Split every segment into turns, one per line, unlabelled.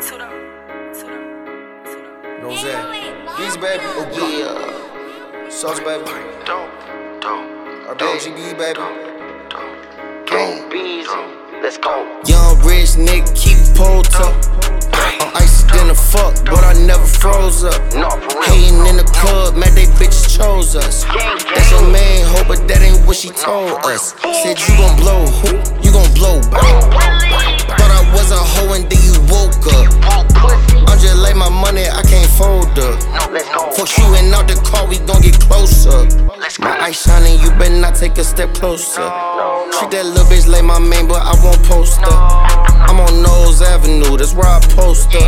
Knows that. Beats, baby. Oh, yeah. Sauce, baby. RBGB, baby.
Gang bees, let's go.
Young rich nigga keep pulled up. I'm icy than a fuck, but I never froze up.
No, for real.
Hating in the club, man, they bitches chose us. That's your main hope, but that ain't what she told us. Said you gon' blow, who? You gon' blow, thought I was a hoe and then you woke up. I'm just like my money, I can't fold up.
Let's go.
Fuck you and out the car, we gon' get closer. My eyes shining, you better not take a step closer. Treat that little bitch like my main, but I won't post her. I'm on Knowles Avenue, that's where I post her.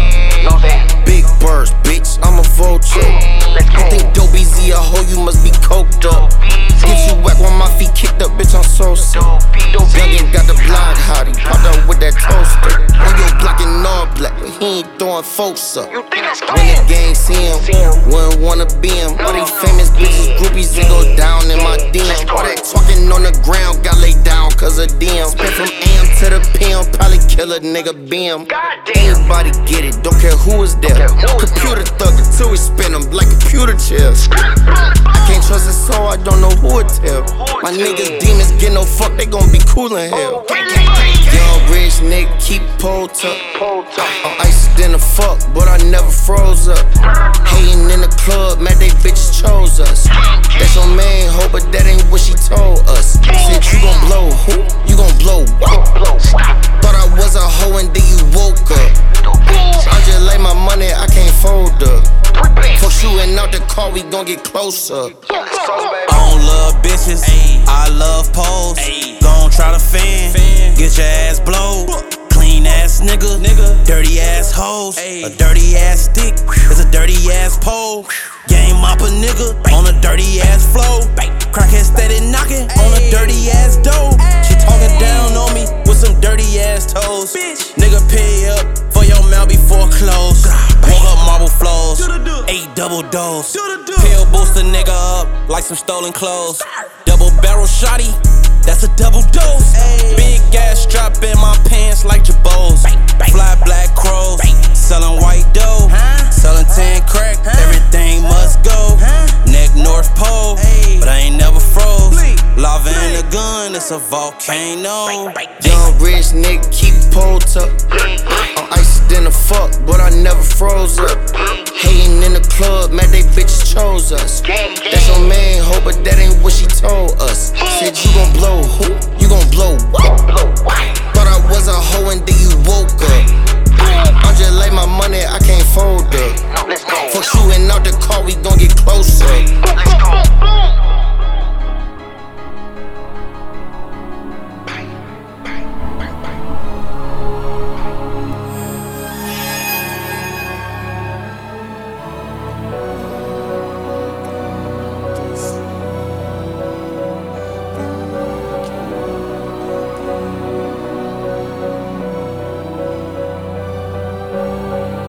Big burst, bitch, I'm a vulture. You think dope easy a hoe, you must be coked up. Get you whack when my feet kicked up, bitch, I'm so sick. Youngin' got the block hottie, popped up with that toaster. On your block in all black, but he ain't throwing folks up. When the gang see him, wouldn't wanna be him. All these famous bitches, groupies, they go down in my DM. All that talking on the ground, got laid down cause of DM. Spent from AM to the PM, probably kill a nigga BM. Anybody get it, don't care who is there. Computer thug until we spin them like computer chairs. I can't trust a soul, I don't know who it tell. My niggas demons get no fuck, they gon' be cool in hell. Young rich nigga keep pulled up. I'm icy than a fuck, but I never froze up. Hating in the club, man, they bitches chose us. That's your main hope, but that ain't what she told us. Said you gon' blow, who? You gon' blow, thought I was a hoe and then you woke up. I just like my money, I can't fold up. Fuck shooting out the car, we gon' get closer.
I don't love bitches, I love poles. Gon' try to fan, get your ass blowed. Clean ass nigga, dirty ass hoes. A dirty ass stick is a dirty ass pole. Game up a nigga on a dirty ass flow. Crackhead steady knocking on a dirty ass door. She talking down on me with some dirty ass toes. Nigga pay up for your mouth before close. Woke up marble flows, 8 double dose. Pill boost a nigga up like some stolen clothes. Double barrel shotty, that's a double dose. Big gas strap in my pants like Jabos. Fly black crows, selling white dough. Selling 10 crack, everything must go. Neck North Pole, but I ain't never froze. Lava in the gun, it's a volcano.
Young rich nigga keep pulled up. I'm icy than a fuck, but I never froze up. Hating in the club, man, they bitches chose us. That's your main hope, but that ain't